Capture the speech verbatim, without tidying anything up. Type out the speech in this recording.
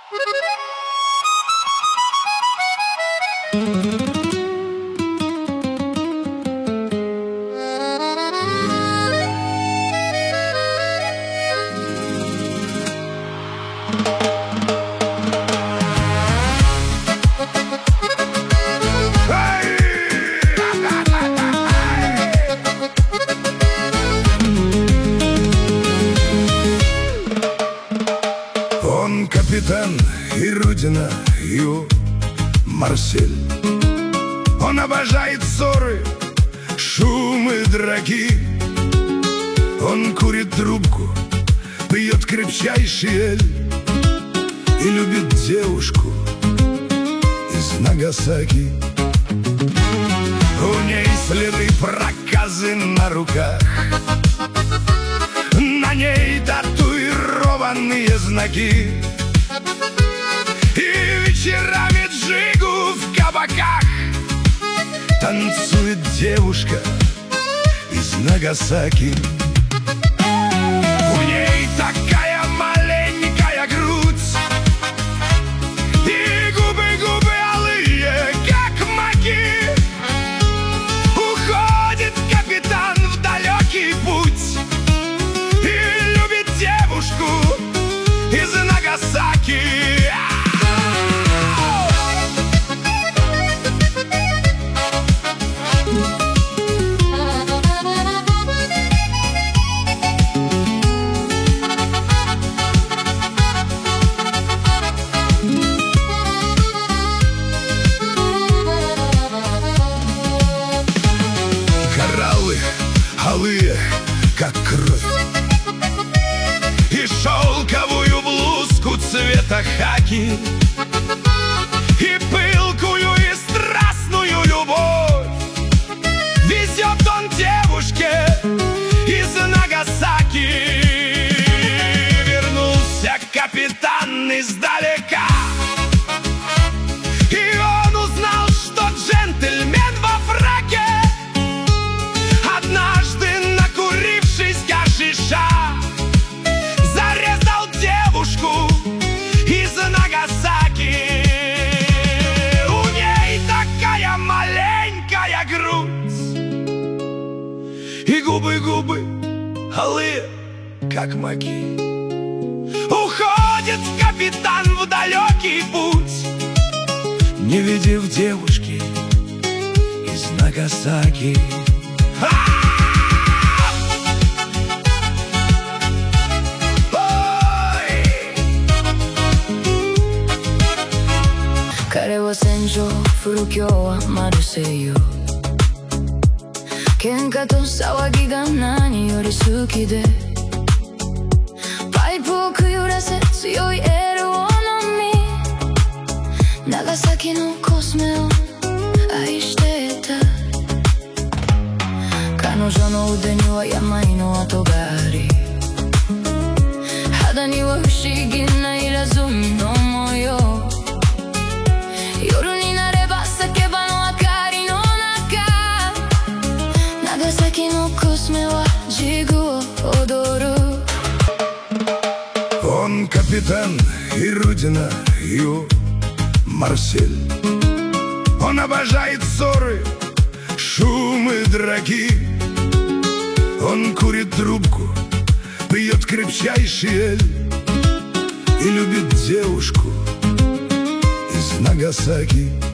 Он капитан и Рудина, его Марсель. Он обожает ссоры, шумы, драки. Он курит трубку, пьет крепчайший эль и любит девушку из Нагасаки. У ней следы проказы на руках, на ней татуированные знаки. И вечерами джигу в кабаках танцует девушка из Нагасаки. У ней такая маленькая грудь и губы-губы алые, как маки. Уходит капитан в далекий путь и любит девушку из Нагасаки. Кораллы алые, как кровь, и шелковую блузку цвета хаки, и пылкую и страстную любовь везет он девушке из Нагасаки. Вернулся капитан издалека, и он узнал, что джентльмен во фраке, однажды накурившись гашиша, зарезал девушку из Нагасаки. У ней такая маленькая грудь и губы-губы алые, как маки. Уходит капитан в далекий путь, не видев девушки из Нагасаки. 彼は戦場古今日はマルセイユ、喧嘩と騒ぎが何より好きで、パイプをくゆらせ強いエールを飲み、長崎のコスメを愛してた。彼女の腕には病の跡があり、肌には不思議な入らずみの模様。夜になれば酒場の明かりの中、長崎のコスメはジグを踊る。 Он капитан и Рудина, его Марсель. Он обожает ссоры, шумы, драки. Он курит трубку, пьет крепчайший эль и любит девушку из Нагасаки.